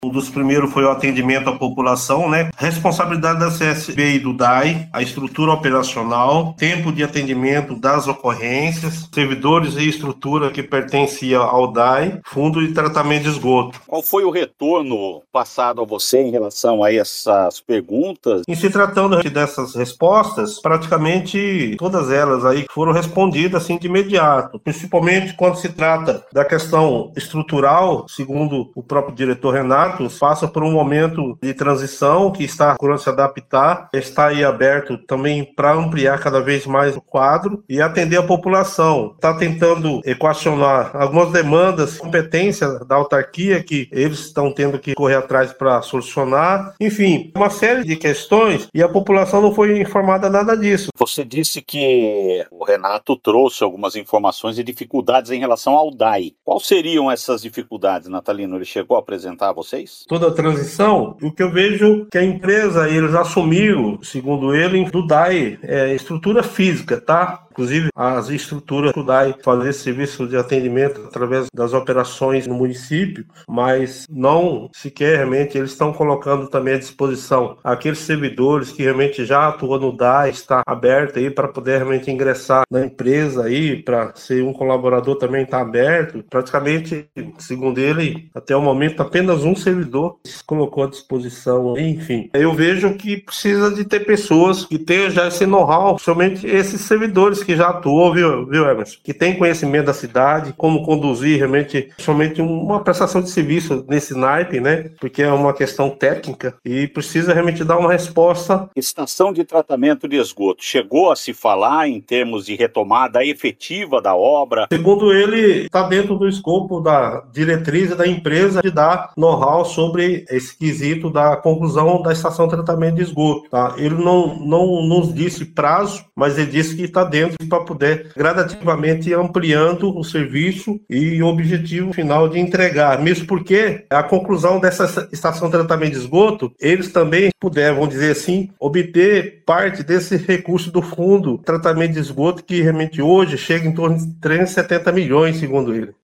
Um dos primeiros foi o atendimento à população, né? Responsabilidade da CSB e do DAI, a estrutura operacional, tempo de atendimento das ocorrências, servidores e estrutura que pertencia ao DAI, fundo de tratamento de esgoto. Qual foi o retorno passado a você em relação a essas perguntas? Em se tratando dessas respostas, praticamente todas elas aí foram respondidas assim de imediato, principalmente quando se trata da questão estrutural, segundo o próprio diretor Renato, passa por um momento de transição que está procurando se adaptar, está aí aberto também para ampliar cada vez mais o quadro e atender a população. Está tentando equacionar algumas demandas, competência da autarquia que eles estão tendo que correr atrás para solucionar. Enfim, uma série de questões e a população não foi informada nada disso. Você disse que o Renato trouxe algumas informações e dificuldades em relação ao DAI. Quais seriam essas dificuldades, Natalino? Ele chegou a apresentar a vocês? Toda a transição, o que eu vejo que a empresa, eles assumiram, segundo ele, do DAI, estrutura física, tá? Inclusive, as estruturas do DAI fazer serviço de atendimento através das operações no município, mas não sequer realmente eles estão colocando também à disposição aqueles servidores que realmente já atuam no DAI, está aberto aí para poder realmente ingressar na empresa aí, para ser um colaborador também está aberto. Praticamente, segundo ele, até o momento apenas um servidor se colocou à disposição. Enfim, eu vejo que precisa de ter pessoas que tenham já esse know-how, somente esses servidores que já atuam, viu, Emerson? Que tem conhecimento da cidade, como conduzir realmente somente uma prestação de serviço nesse naipe, né? Porque é uma questão técnica e precisa realmente dar uma resposta. Estação de tratamento de esgoto, chegou a se falar em termos de retomada efetiva da obra? Segundo ele, está dentro do escopo da diretriz da empresa de dar know-how sobre esse quesito da conclusão da estação de tratamento de esgoto. Tá? Ele não nos disse prazo, mas ele disse que está dentro para poder gradativamente ir ampliando o serviço e o objetivo final de entregar. Mesmo porque a conclusão dessa estação de tratamento de esgoto, eles também puderam, vamos dizer assim, obter parte desse recurso do fundo de tratamento de esgoto, que realmente hoje chega em torno de 370 milhões, segundo ele.